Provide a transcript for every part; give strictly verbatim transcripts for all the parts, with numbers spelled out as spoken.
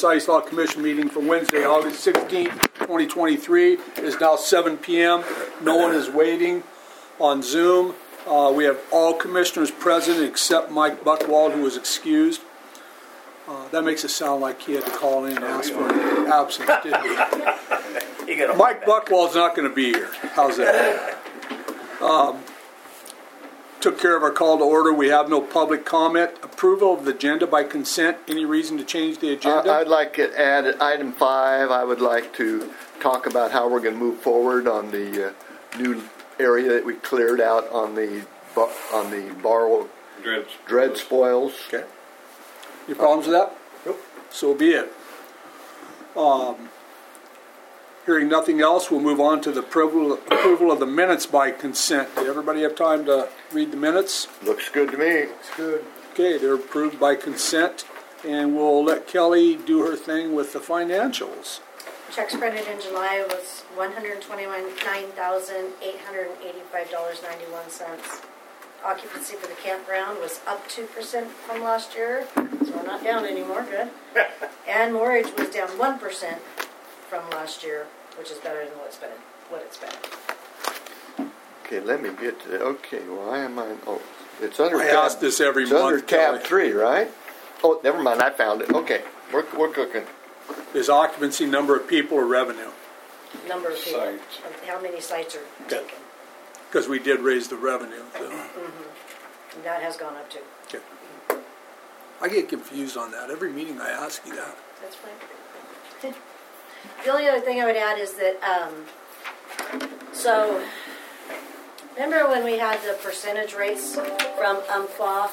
Silas Law Commission meeting for Wednesday, August sixteenth, twenty twenty-three. It is now seven p.m. No one is waiting on Zoom. Uh, we have all commissioners present except Mike Buckwald, who was excused. Uh, that makes it sound like he had to call in and ask for an absence, didn't he? Mike Buckwald's not going to be here. How's that? Um, took care of our call to order. We have no public comment. Approval of the agenda by consent. Any reason to change the agenda? Uh, I'd like to add at item five. I would like to talk about how we're going to move forward on the uh, new area that we cleared out on the on the borrow dread, dread spoils. Okay. Any problems with that? Nope. So be it. Um, hearing nothing else, we'll move on to the approval, approval of the minutes by consent. Did everybody have time to read the minutes? Looks good to me. Looks good. Okay, they're approved by consent, and we'll let Kelly do her thing with the financials. Checks printed in July was one hundred twenty-nine thousand eight hundred eighty-five dollars and ninety-one cents. Occupancy for the campground was up two percent from last year, so we're not down anymore, good. And mortgage was down one percent from last year, which is better than what it's been. What it's been. Okay, let me get to that. Okay, why am I? Oh, it's under. I tab, ask this every it's month. under tab Kelly. three, right? Oh, never mind. I found it. Okay, we're we're cooking. Is occupancy number of people or revenue? Number of people. Sites. How many sites are Okay. taken. Because we did raise the revenue. So. Mm-hmm. And that has gone up too. Okay. I get confused on that. Every meeting I ask you that. That's fine. The only other thing I would add is that, um, so, remember when we had the percentage rates from Umpqua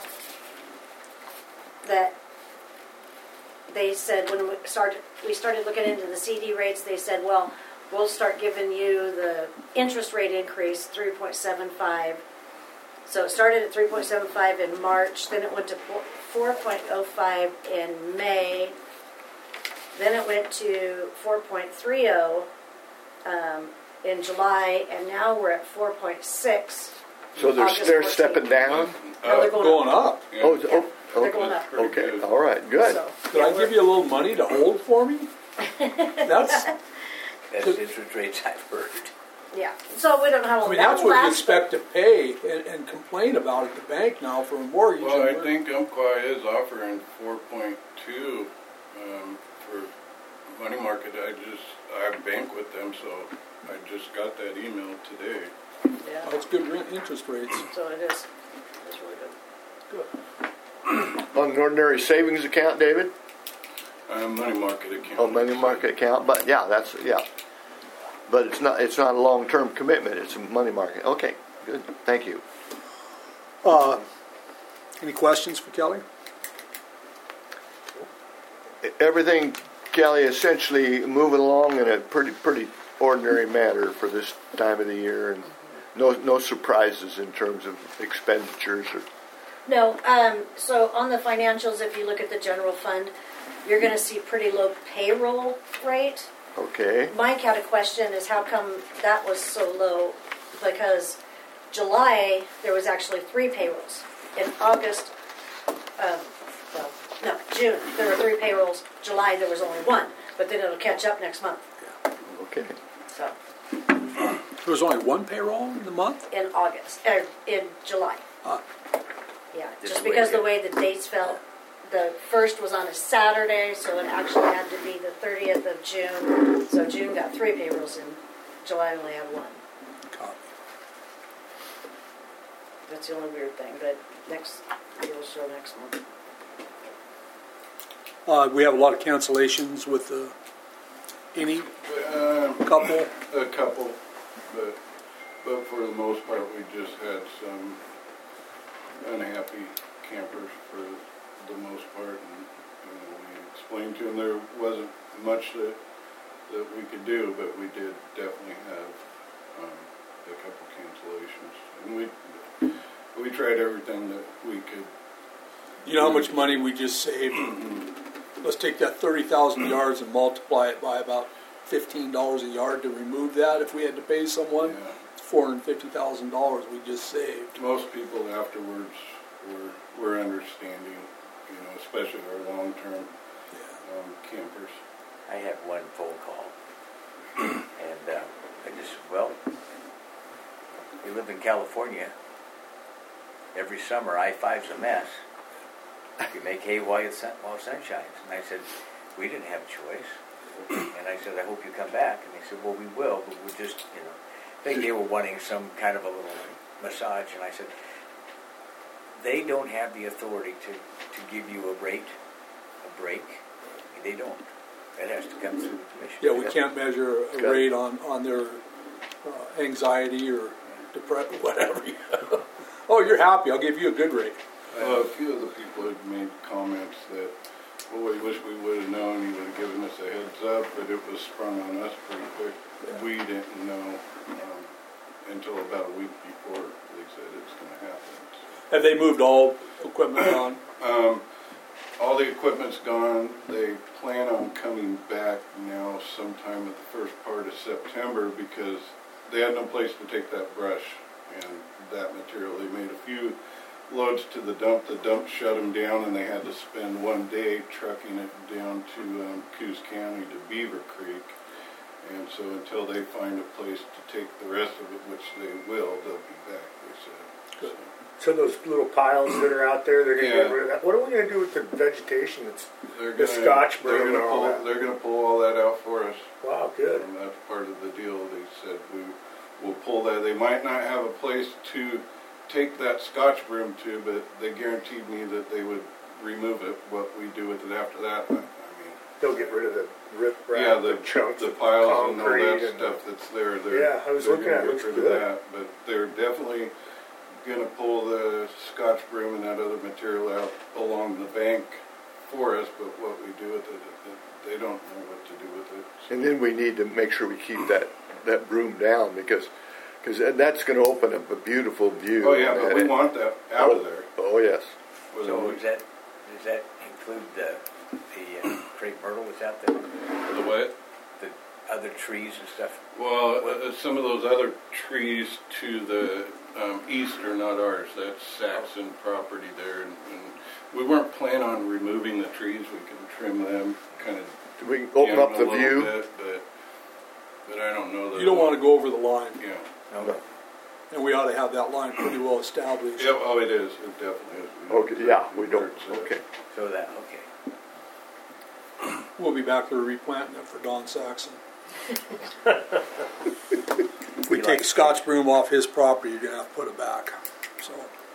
that they said when we started, we started looking into the C D rates, they said, well, we'll start giving you the interest rate increase, three point seven five. So it started at three point seven five in March, then it went to four point oh five in May, then it went to four point three oh um, in July, and now we're at four point six. So they're August they're fourteenth. stepping down. No, they're going, Going up. up. Yeah. Oh, oh, They're okay. going up. Okay, all right, good. So, Did yeah, I give you a little money to hold for me? That's. Best interest rates I've heard. Yeah. So we don't know how long I mean, that that's will what you last. expect to pay and, and complain about at the bank now for a mortgage. Well, I And we're- think Umpqua is offering four point two um, for money market. I just, I bank with them, so I just got that email today. Yeah. That's good rent interest rates. So it is. It's really good. Good. On an ordinary savings account, David. Uh, money market account. Oh, money market account, but yeah, that's yeah. But it's not it's not a long term commitment. It's a money market. Okay, good. Thank you. Uh, any questions for Kelly? Everything, Kelly, essentially moving along in a pretty pretty ordinary manner for this time of the year, and no no surprises in terms of expenditures or. No, um, so on the financials, if you look at the general fund, you're going to see pretty low payroll rate. Okay. Mike had a question is how come that was so low? Because July, there was actually three payrolls. In August, um, well, no, June, there were three payrolls. July, there was only one. But then it'll catch up next month. Okay. So, There was only one payroll in the month? in August, er, in July. Uh, Yeah, Just just the way because it- the way the dates fell. The first was on a Saturday, so it actually had to be the thirtieth of June. So June got three payrolls and July only had one. copy. That's the only weird thing, but next, it will show next month. Uh, we have a lot of cancellations with the, any Um, couple. A couple, but but for the most part, we just had some unhappy campers for the most part, and you know, we explained to them there wasn't much that that we could do, but we did definitely have um, a couple cancellations, and we we tried everything that we could. You know how much money we just saved? Let's take that thirty thousand yards and multiply it by about fifteen dollars a yard to remove that. If we had to pay someone, Yeah. it's four hundred fifty thousand dollars we just saved. Most people afterwards were were understanding, you know, especially our long term. Yeah. um, campers. I had one phone call, and uh, I just, well, we live in California. Every summer, I five's a mess. You make hay while the sun, while the sun shines. And I said, we didn't have a choice. And I said, I hope you come back. And they said, well, we will, but we're just, you know, I think they were wanting some kind of a little massage. And I said, they don't have the authority to, to give you a rate, a break. They don't. That has to come through the commission. Yeah, we can't measure a rate on, on their uh, anxiety or depression, whatever. Oh, you're happy, I'll give you a good rate. Uh, a few of the people had made comments that, well, we wish we would have known, you would have given us a heads up, but it was sprung on us pretty quick. Yeah. We didn't know um, until about a week before they said it's going to happen. So. Have they moved all equipment on? Um, all the equipment's gone. They plan on coming back now sometime at the first part of September because they had no place to take that brush and that material. They made a few loads to the dump. The dump shut them down, and they had to spend one day trucking it down to um, Coos County to Beaver Creek. And so until they find a place to take the rest of it, which they will, they'll be back, they said. Good. So those little piles that are out there, they're going to Yeah. get rid of that. What are we going to do with the vegetation that's They're the gonna, Scotch they're broom gonna and all pull, that? They're going to pull all that out for us. Wow, good. And that's part of the deal. They said we will pull that. They might not have a place to take that Scotch broom to, but they guaranteed me that they would remove it. What we do with it after that, I mean, They'll get rid of the rip rap, yeah, the, the chunks the of piles and all concrete that and stuff the, that's there. They're, Yeah, I was they're looking at it. gonna Looks get rid good. of that, but they're definitely going to pull the Scotch broom and that other material out along the bank for us. But what we do with it, it they don't know what to do with it. So. And then we need to make sure we keep that, that broom down because because that's going to open up a beautiful view. Oh yeah, but we And- want that out oh, of there. Oh yes. Whether So we- does that, does that include the, the uh, crepe myrtle that's out there? the what? The other trees and stuff? Well, uh, some of those other trees to the um, east are not ours. That's Saxon property there, and, and we weren't planning on removing the trees. We can trim them, kind of We can open up the view. bit, but but I don't know that You don't want to go over the line, Yeah. No. and we ought to have that line pretty well established. Yeah. Oh, it is. It definitely is. We Okay. don't- Yeah, we don't. hurts it. Okay. So that, okay. We'll be back there replanting it for Don Saxon. If we We take like- Scotch broom off his property, you're going to have to put it back. So,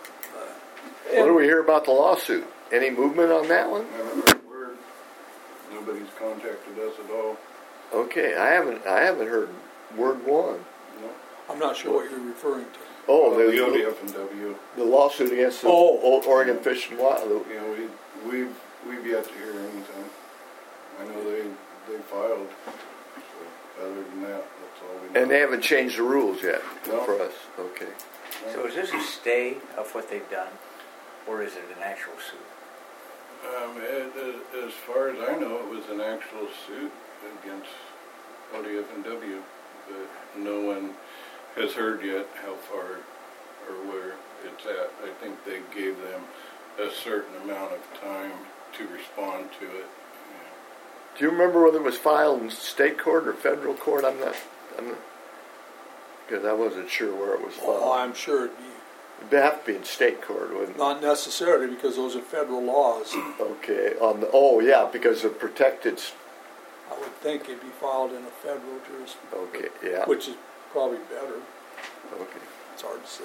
uh, What do we hear about the lawsuit? Any movement on that one? I haven't heard a word. Nobody's contacted us at all. Okay, I haven't. I haven't heard word one. No. I'm not sure what you're referring to. Oh, Uh, the O D the, F and W. the lawsuit against the Oh. Old Oregon Fish and Wild. You know, we we've we've yet to hear anything. I know they they filed. So other than that, that's all we know. And they haven't changed the rules yet No. for us. Okay. So is this a stay of what they've done, or is it an actual suit? Um, it, it, as far as I know, it was an actual suit against O D F and W, but no one has heard yet how far or where it's at. I think they gave them a certain amount of time to respond to it. Do you remember whether it was filed in state court or federal court? I'm not. I'm not. Because I wasn't sure where it was Well, filed. I'm sure it'd be It'd have to be in state court, wouldn't it? not necessarily because those are federal laws. Okay. On the oh yeah, because of protected. s- I would think it'd be filed in a federal jurisdiction, Okay. Yeah. which is probably better. Okay. It's hard to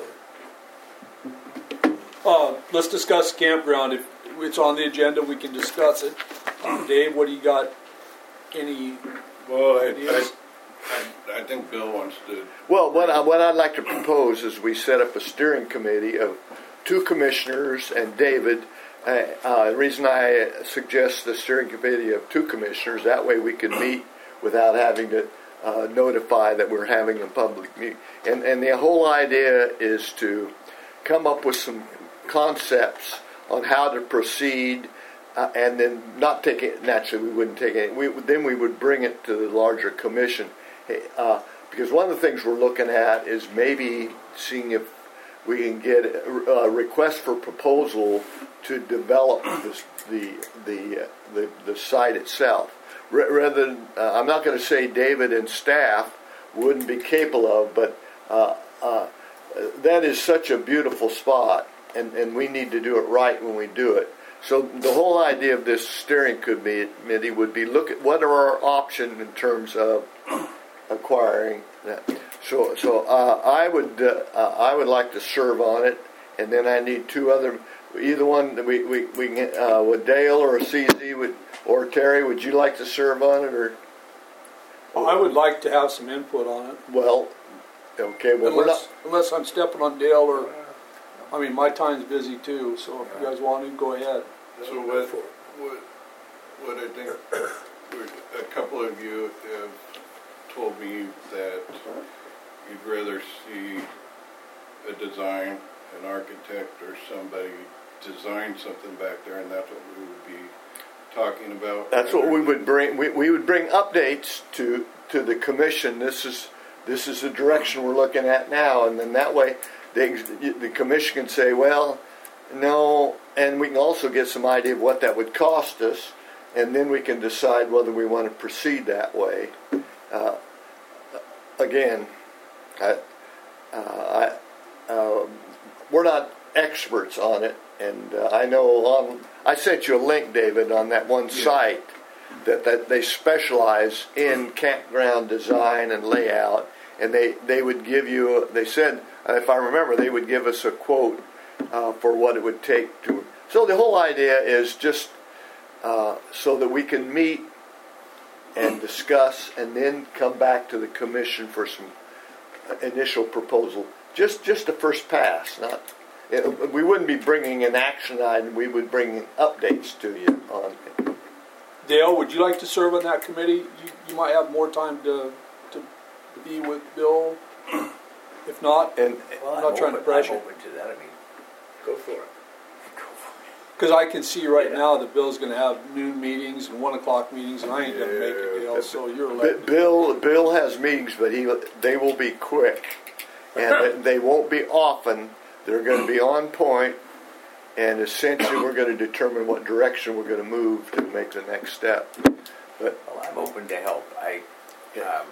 say. Uh, let's discuss campground. If it's on the agenda, we can discuss it. Uh, Dave, what do you got? Any Well, I, ideas? I, I think Bill wants to. Well, what, I, what I'd like to propose is we set up a steering committee of two commissioners and David. Uh, uh, the reason I suggest the steering committee of two commissioners, that way we can meet without having to uh, notify that we're having a public meeting. And, and the whole idea is to come up with some concepts on how to proceed, uh, and then not take it, naturally we wouldn't take it, we, then we would bring it to the larger commission. Uh, because one of the things we're looking at is maybe seeing if we can get a request for proposal to develop this, the the, uh, the the site itself. R- rather than, uh, I'm not going to say David and staff wouldn't be capable of, but uh, uh, that is such a beautiful spot, and, and we need to do it right when we do it. So the whole idea of this steering committee would be look at what are our options in terms of acquiring that. So so uh, I would uh, uh, I would like to serve on it, and then I need two other. Either one that we we we can uh, with Dale or C Z would or Terry. Would you like to serve on it or? I would like to have some input on it. Well, okay. Well, we're Unless, not. unless I'm stepping on Dale or, I mean, my time's busy too, so if you guys want to, go ahead. So what, what, what I think, a couple of you have told me that you'd rather see a design, an architect or somebody design something back there, and that's what we would be talking about. That's what we would bring. We, we would bring updates to to the commission. This is this is the direction we're looking at now, and then that way, the the commission can say, well, no, and we can also get some idea of what that would cost us, and then we can decide whether we want to proceed that way. Uh, again, I, uh, I, uh, we're not experts on it. And uh, I know on, I sent you a link, David, on that one Yeah. site that, that they specialize in campground design and layout. And they, they would give you, they said, if I remember, they would give us a quote uh, for what it would take to. So the whole idea is just uh, so that we can meet and discuss and then come back to the commission for some initial proposal. Just, just the first pass, not... It, we wouldn't be bringing an action item. We would bring updates to you on it. Dale, would you like to serve on that committee? You, you might have more time to to be with Bill. If not, And Well, I'm not I'm trying to open, pressure. I'm open to that. I mean, Go for it. go for it. because I can see right Yeah. now that Bill's going to have noon meetings and one o'clock meetings, and I ain't going to make it, Dale. So you're B- elected. Bill, Bill has meetings, but he they will be quick, and they won't be often. They're going to be on point, and essentially we're going to determine what direction we're going to move to make the next step. But Well, I'm open to help. I, Yeah. um,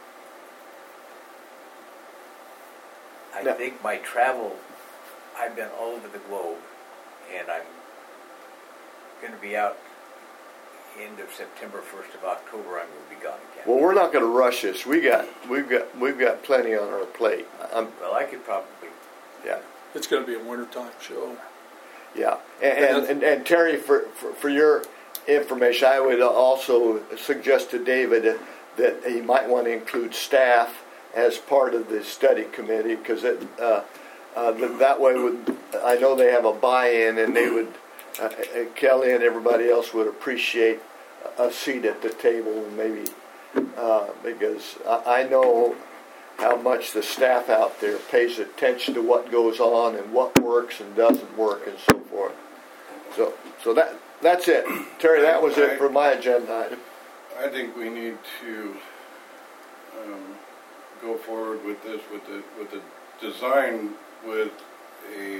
I No. think my travel, I've been all over the globe, and I'm going to be out end of September, first of October. I'm going to be gone again. well, we're not going to rush this. We got we've got we've got plenty on our plate. I'm, Well, I could probably. yeah. It's going to be a wintertime show. Yeah, and and, and, and Terry, for, for for your information, I would also suggest to David that he might want to include staff as part of the study committee, because it uh, uh, that, that way would I know they have a buy-in, and they would uh, Kelly and everybody else would appreciate a seat at the table, and maybe uh, because I, I know how much the staff out there pays attention to what goes on and what works and doesn't work and so forth. So, so that that's it, Terry. That was it for my agenda item. I think we need to um, go forward with this with the with the design with a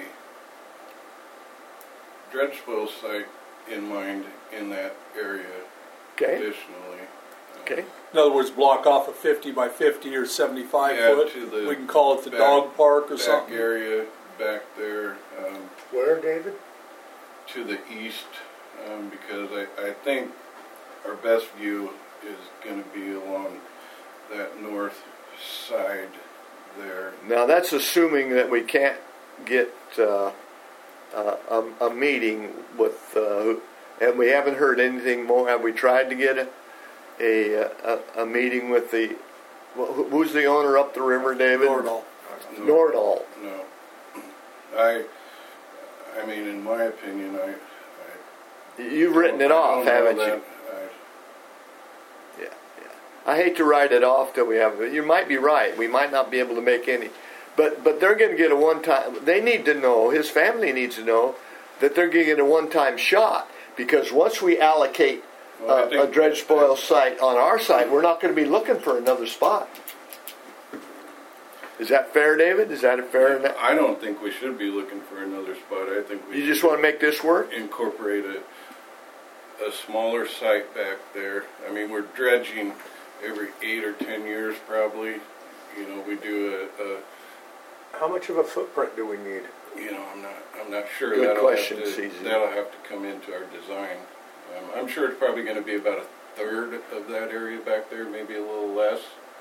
dredge spoil site in mind in that area. Okay. Additionally. Okay. In other words, block off a fifty by fifty or seventy-five Yeah, foot. to the We can call it the back- dog park or back something. area back there um, Where, David? to the east, um, because I, I think our best view is going to be along that north side there. Now that's assuming that we can't get uh, uh, a, a meeting with, uh, and we haven't heard anything more. Have we tried to get a a, a, a meeting with the wh- who's the owner up the river, David? Nordal. No, Nordal. No. I, I mean, in my opinion, I. I You've written it I off, don't know haven't that you? Yeah, yeah. I hate to write it off till we have. You might be right. We might not be able to make any, but but they're going to get a one time. They need to know. His family needs to know that they're going to get a one time shot, because once we allocate Well, I uh, a think- dredge spoil site on our site, we're not going to be looking for another spot. Is that fair, David? Is that a fair? Yeah, I don't think we should be looking for another spot. I think we You just should want to make this work? incorporate a, a smaller site back there. I mean, we're dredging every eight or ten years probably. You know, we do a, a How much of a footprint do we need? you know, I'm not, I'm not sure. Good that'll question, have to, C Z. That'll have to come into our design. Um, I'm sure it's probably going to be about a third of that area back there, maybe a little less.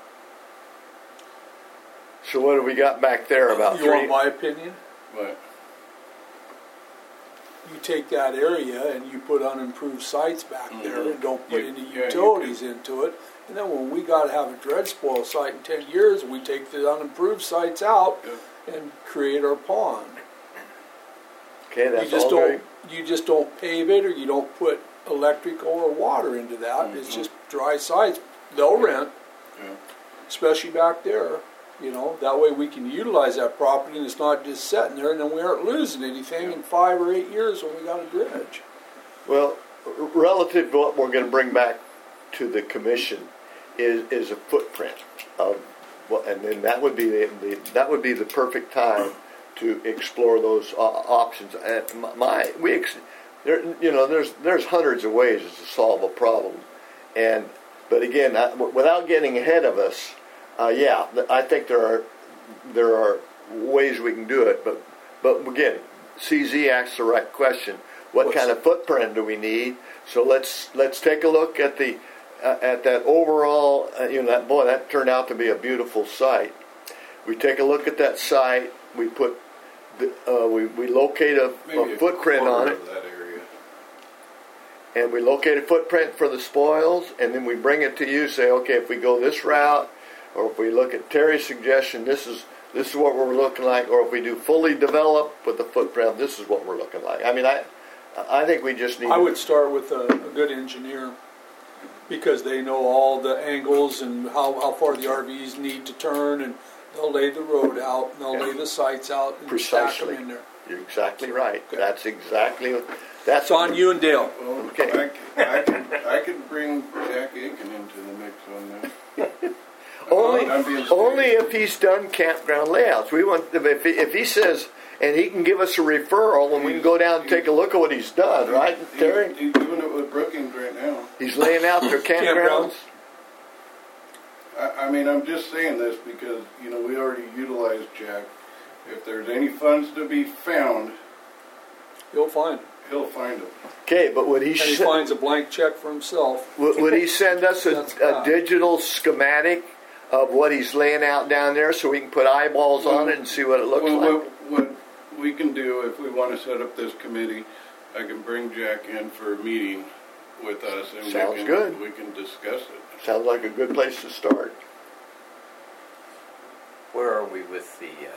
So what have we got back there? About You three. want my opinion? But You take that area and you put unimproved sites back there Mhm. and don't put You- any yeah, you utilities into it. And then when we got to have a dredge spoil site in ten years, we take the unimproved sites out Yeah. and create our pond. Okay, that's you just all don't very. you just don't pave it, or you don't put electrical or water into that. It's Mhm. just dry sites. They'll rent, yeah. especially back there. You know, that way we can utilize that property and it's not just sitting there, and then we aren't losing anything Yeah. in five or eight years when we got a dredge. Well, r- relative to what we're going to bring back to the commission is is a footprint of what, and then that would be the, the that would be the perfect time to explore those uh, options. And my, my we ex, there you know there's there's hundreds of ways to solve a problem, and but again I, w- without getting ahead of us, uh, yeah, I think there are there are ways we can do it, but but again, C Z asks the right question. What What's- kind of footprint do we need? So let's let's take a look at the uh, at that overall. Uh, you know, that boy, that turned out to be a beautiful site. We take a look at that site. We put the, uh, we we locate a, Maybe a footprint on quarter it, of that area. and we locate a footprint for the spoils, and then we bring it to you. Say, okay, if we go this route, or if we look at Terry's suggestion, this is this is what we're looking like, or if we do fully develop with the footprint, this is what we're looking like. I mean, I I think we just need. I to- would start with a, a good engineer, because they know all the angles and how, how far the R Vs need to turn, and they'll lay the road out, and they'll Yeah. lay the sites out and stack Precisely. them in there. You're exactly right. Okay. That's exactly that's It's on you and Dale. Well, Okay. I, c- I can I can bring Jack Aiken into the mix on that. Only, I'm being serious. only if he's done campground layouts. We want if he, if he says and he can give us a referral, and we can go down and take a look at what he's done. Right, He's, Terry? he's doing it with Brookings right now. He's laying out their campgrounds. I, I mean, I'm just saying this because, you know, we already utilized Jack. If there's any funds to be found, You'll find it. he'll find them. Okay, but would he And he se- finds a blank check for himself. would, would he send us a, That's a bad. digital schematic of what he's laying out down there, so we can put eyeballs on it and see what it looks well, like? what, what we can do, if we want to set up this committee, I can bring Jack in for a meeting with us, and Sounds we can, good. we can discuss it. Sounds like a good place to start. Where are we with the uh,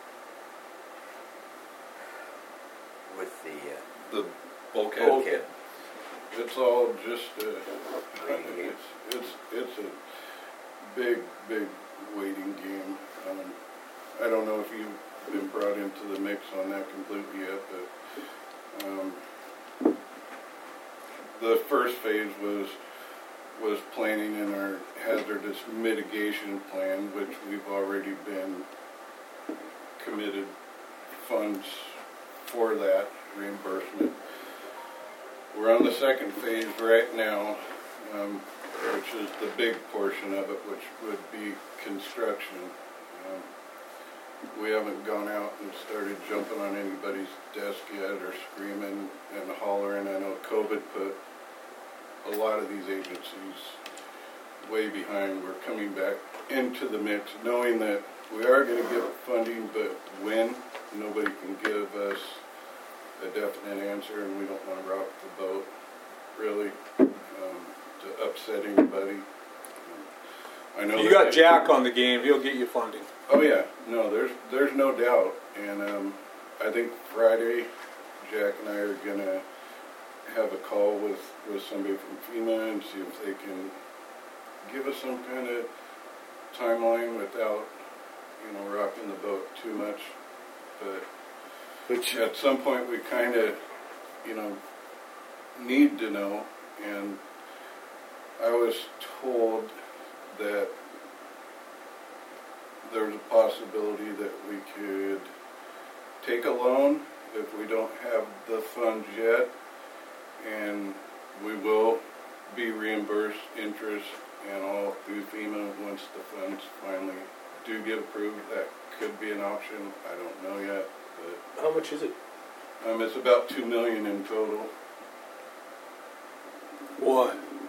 with the uh, The bulkhead. Okay. It's all just, uh, it's, it's, it's a big, big waiting game. Um, I don't know if you've been brought into the mix on that completely yet, but, um, the first phase was, was planning in our hazardous mitigation plan, which we've already been committed funds for that reimbursement. We're on the second phase right now, um, which is the big portion of it, which would be construction. Um, we haven't gone out and started jumping on anybody's desk yet or screaming and hollering. I know COVID put a lot of these agencies way behind. We're coming back into the mix, knowing that we are going to get funding, but when, nobody can give us a definite answer, and we don't want to rock the boat, really, um, to upset anybody. I know You that got they- Jack on the game. He'll get you funding. Oh yeah, no, there's there's no doubt, and um, I think Friday, Jack and I are gonna have a call with, with somebody from FEMA and see if they can give us some kind of timeline without, you know, rocking the boat too much. But Which at some point we kind of, you know, need to know, and I was told that there's a possibility that we could take a loan if we don't have the funds yet, and we will be reimbursed interest and all through FEMA once the funds finally do get approved. That could be an option. I don't know yet, but How much is it? um, it's about two million in total. Boy,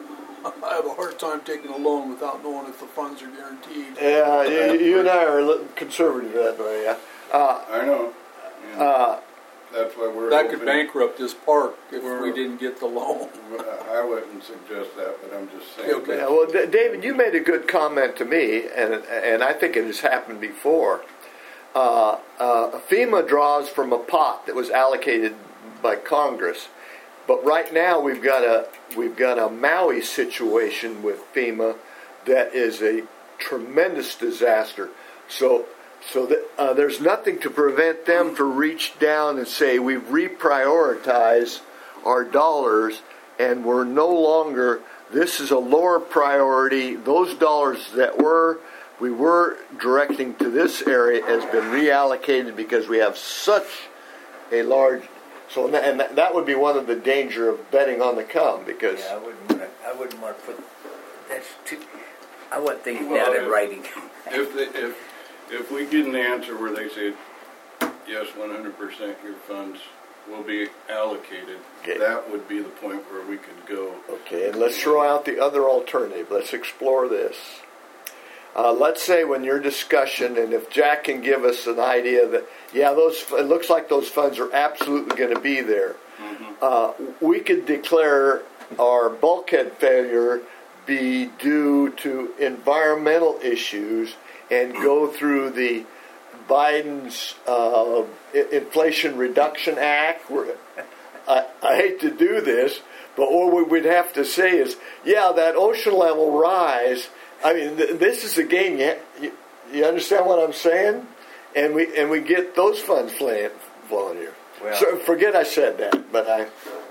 I have a hard time taking a loan without knowing if the funds are guaranteed. Yeah, you, you and I are a little conservative that way. Yeah. Uh, I know. And uh, that's why we're That hoping- could bankrupt this park if we We're- didn't get the loan. I wouldn't suggest that, but I'm just saying. Okay. yeah, well, D- David, you made a good comment to me, and and I think it has happened before. Uh, uh, FEMA draws from a pot that was allocated by Congress, but right now we've got a we've got a Maui situation with FEMA that is a tremendous disaster. So so that, uh, there's nothing to prevent them to reach down and say we reprioritize our dollars, and we're no longer. This is a lower priority. Those dollars that were we were directing to this area has been reallocated because we have such a large. So and that, that would be one of the danger of betting on the come because Yeah, I wouldn't want to, I wouldn't want to put, that's too, I want things Well, down in if- writing. If they, if if we get an answer where they say yes, one hundred percent your funds will be allocated, Okay. that would be the point where we could go. okay, and let's throw out the other alternative. Let's explore this. Uh, let's say when your discussion, and if Jack can give us an idea that, yeah, those it looks like those funds are absolutely going to be there. Mm-hmm. Uh, we could declare our bulkhead failure be due to environmental issues and go through the Biden's uh, I- Inflation Reduction Act. Where, I, I hate to do this, but what we would have to say is, yeah, that ocean level rise. I mean, th- this is a game. You, you, you understand what I'm saying? And we and we get those funds flowing, flowing here. Well- so forget I said that, but I.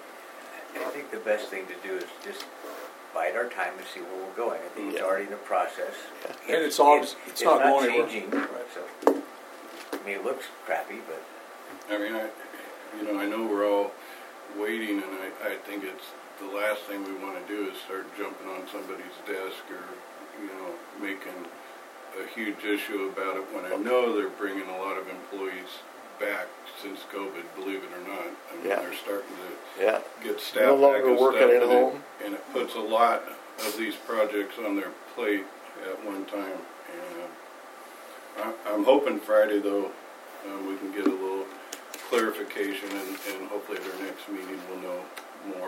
I think the best thing to do is just bide our time and see where we're going. I think it's Yeah. already in the process. And it's obvious- it's not going anywhere. changing. Right. So, I mean, it looks crappy, but I mean, I, you know, I know we're all waiting, and I, I think it's the last thing we want to do is start jumping on somebody's desk or, you know, making a huge issue about it when I know they're bringing a lot of employees back since COVID, believe it or not. I mean, Yeah. they're starting to Yeah. get staff No longer back and working stuff, at and home. It, and it puts a lot of these projects on their plate at one time. And uh, I, I'm hoping Friday, though, um, we can get a little clarification, and, and hopefully at our next meeting we'll know more.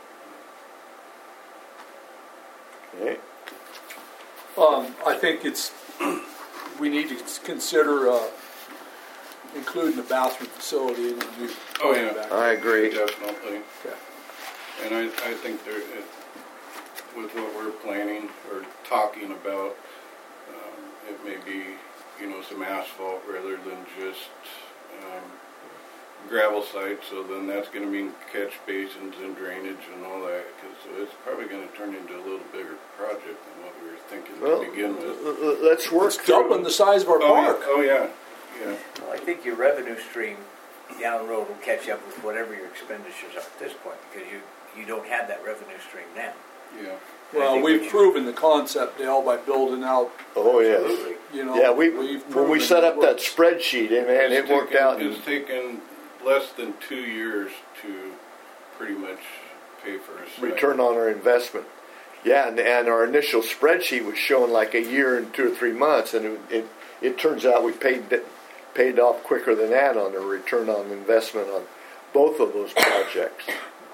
Okay. Um, I think it's, we need to consider uh, including the bathroom facility in the new. Oh, yeah. back. I agree. Definitely. Okay. And I, I think there, it, with what we're planning or talking about, um, it may be, you know, some asphalt rather than just um, gravel sites. So then that's going to mean catch basins and drainage and all that. Cause so it's probably going to turn into a little bigger project than what we were thinking Well, to begin with. l- l- let's work It's through. doubling the size of our Oh, yeah. park. Oh, yeah. Yeah. well, I think your revenue stream down the road will catch up with whatever your expenditures are at this point, because you, you don't have that revenue stream now. Yeah. I Well, think we've what you- proven the concept, Dale, by building out, Oh yes. Absolutely. you know. Yeah, we we've when we proven set it up that works. spreadsheet, and man, it It's worked taken- out. It's taken less than two years to pretty much pay for a site. Return on our investment. Yeah, and, and our initial spreadsheet was showing like a year and two or three months, and it it, it turns out we paid it- paid off quicker than that on the return on investment on both of those projects.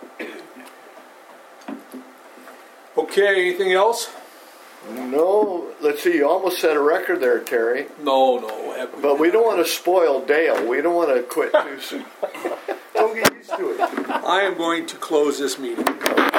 Okay, anything else? No, let's see. You almost set a record there, Terry. No, no. have But we don't want to spoil Dale. We don't want to quit too soon. Don't get used to it. I am going to close this meeting. Okay.